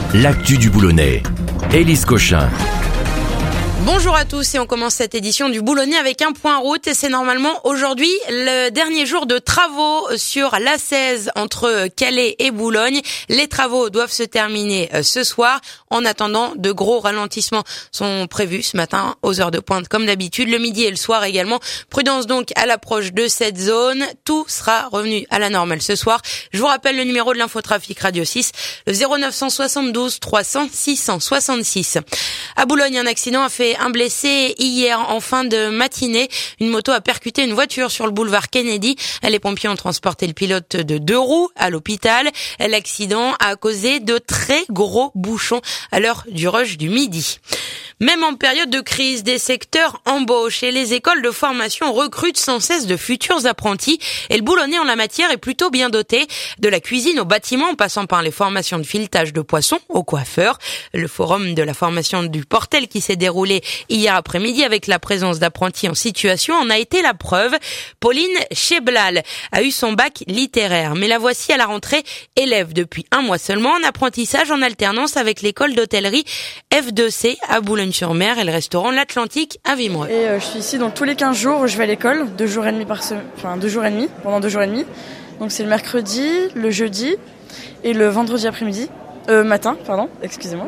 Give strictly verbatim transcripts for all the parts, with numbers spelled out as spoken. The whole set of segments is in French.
l'actu du Boulonnais. Élise Cochin. Bonjour à tous et on commence cette édition du Boulonnais avec un point route et c'est normalement aujourd'hui le dernier jour de travaux sur l'A seize entre Calais et Boulogne. Les travaux doivent se terminer ce soir. En attendant, de gros ralentissements sont prévus ce matin aux heures de pointe comme d'habitude, le midi et le soir également. Prudence donc à l'approche de cette zone. Tout sera revenu à la normale ce soir. Je vous rappelle le numéro de l'infotrafic Radio six, le zéro neuf soixante-douze trois cents six cent soixante-six. À Boulogne, un accident a fait un blessé hier en fin de matinée. Une moto a percuté une voiture sur le boulevard Kennedy. Les pompiers ont transporté le pilote de deux roues à l'hôpital. L'accident a causé de très gros bouchons à l'heure du rush du midi. Même en période de crise, des secteurs embauchent et les écoles de formation recrutent sans cesse de futurs apprentis. Et le Boulonnais en la matière est plutôt bien doté. De la cuisine au bâtiment, en passant par les formations de filetage de poissons au coiffeur. Le forum de la formation du Portel qui s'est déroulé hier après-midi avec la présence d'apprentis en situation en a été la preuve. Pauline Cheblal a eu son bac littéraire, mais la voici à la rentrée élève depuis un mois seulement en apprentissage en alternance avec l'école d'hôtellerie F deux C à Boulogne-sur-Mer et le restaurant L'Atlantique à Vimreux. Et euh, je suis ici donc tous les quinze jours, je vais à l'école, deux jours et demi par semaine, enfin deux jours et demi, pendant deux jours et demi. Donc c'est le mercredi, le jeudi et le vendredi après-midi, euh, matin, pardon, excusez-moi.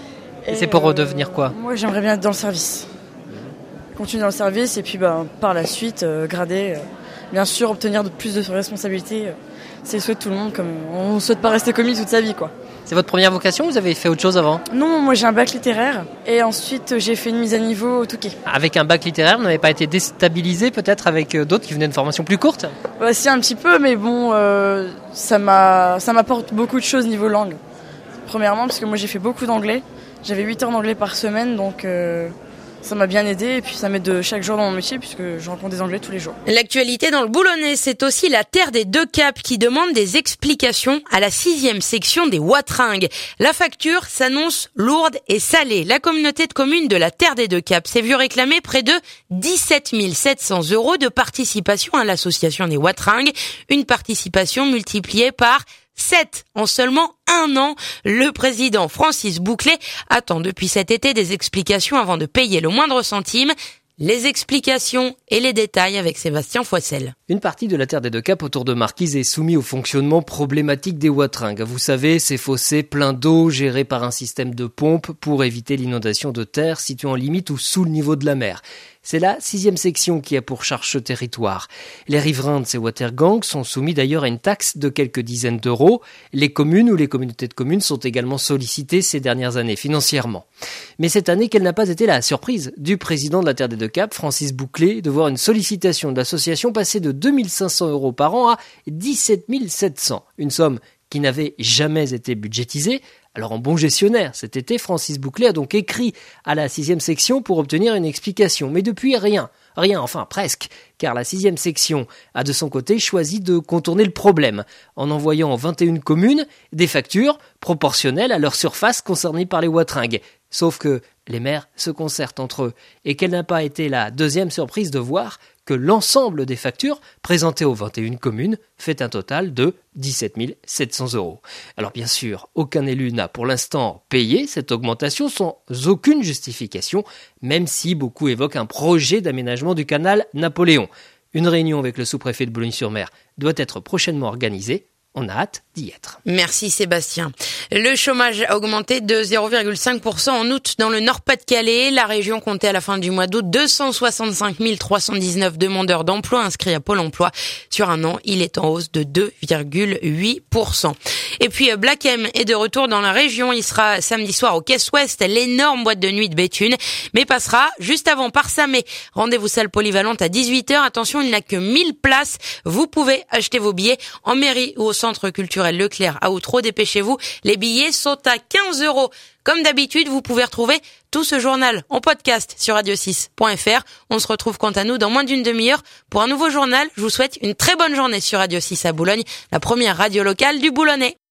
Et c'est pour redevenir quoi ? Moi, j'aimerais bien être dans le service. Continuer dans le service et puis bah, par la suite, euh, grader. Euh, bien sûr, obtenir de plus de responsabilités. Euh, c'est le souhait de tout le monde. Comme on ne souhaite pas rester commis toute sa vie, quoi. C'est votre première vocation ou vous avez fait autre chose avant ? Non, moi j'ai un bac littéraire et ensuite j'ai fait une mise à niveau au Touquet. Avec un bac littéraire, vous n'avez pas été déstabilisé peut-être avec d'autres qui venaient de formation plus courte ? Bah, si, un petit peu, mais bon, euh, ça, m'a, ça m'apporte beaucoup de choses niveau langue. Premièrement, parce que moi j'ai fait beaucoup d'anglais. J'avais huit heures d'anglais par semaine, donc euh, ça m'a bien aidé. Et puis ça m'aide de chaque jour dans mon métier, puisque je rencontre des anglais tous les jours. L'actualité dans le Boulonnais, c'est aussi la terre des deux caps qui demande des explications à la sixième section des Watringues. La facture s'annonce lourde et salée. La communauté de communes de la terre des deux caps s'est vue réclamer près de dix-sept mille sept cents euros de participation à l'association des Watringues. Une participation multipliée par sept en seulement un an. Le président Francis Bouclet attend depuis cet été des explications avant de payer le moindre centime. Les explications et les détails avec Sébastien Foissel. Une partie de la terre des deux caps autour de Marquise est soumise au fonctionnement problématique des Watringues. Vous savez, ces fossés pleins d'eau gérés par un système de pompe pour éviter l'inondation de terre située en limite ou sous le niveau de la mer. C'est la sixième section qui a pour charge ce territoire. Les riverains de ces watergangs sont soumis d'ailleurs à une taxe de quelques dizaines d'euros. Les communes ou les communautés de communes sont également sollicitées ces dernières années financièrement. Mais cette année, quelle n'a pas été la surprise du président de la Terre des Deux Caps, Francis Bouclet, de voir une sollicitation de l'association passer de deux mille cinq cents euros par an à dix-sept mille sept cents. Une somme qui n'avait jamais été budgétisée. Alors en bon gestionnaire, cet été, Francis Bouclet a donc écrit à la sixième section pour obtenir une explication. Mais depuis, rien. Rien, enfin presque, car la sixième section a de son côté choisi de contourner le problème en envoyant aux vingt et une communes des factures proportionnelles à leur surface concernée par les Watringues. Sauf que les maires se concertent entre eux et quelle n'a pas été la deuxième surprise de voir que l'ensemble des factures présentées aux vingt et une communes fait un total de dix-sept mille sept cents euros. Alors bien sûr, aucun élu n'a pour l'instant payé cette augmentation sans aucune justification, même si beaucoup évoquent un projet d'aménagement du canal Napoléon. Une réunion avec le sous-préfet de Boulogne-sur-Mer doit être prochainement organisée. On a hâte d'y être. Merci Sébastien. Le chômage a augmenté de zéro virgule cinq pour cent en août dans le Nord-Pas-de-Calais. La région comptait à la fin du mois d'août deux cent soixante-cinq mille trois cent dix-neuf demandeurs d'emploi inscrits à Pôle emploi. Sur un an, il est en hausse de deux virgule huit pour cent. Et puis Black M est de retour dans la région. Il sera samedi soir au Caisse Ouest, l'énorme boîte de nuit de Béthune, mais passera juste avant par Samé. Rendez-vous salle polyvalente à dix-huit heures. Attention, il n'a que mille places. Vous pouvez acheter vos billets en mairie ou au centre culturel Leclerc à Outreau. Dépêchez-vous, les billets sont à quinze euros. Comme d'habitude, vous pouvez retrouver tout ce journal en podcast sur radio six point f r. On se retrouve quant à nous dans moins d'une demi-heure pour un nouveau journal. Je vous souhaite une très bonne journée sur Radio six à Boulogne, la première radio locale du Boulonnais.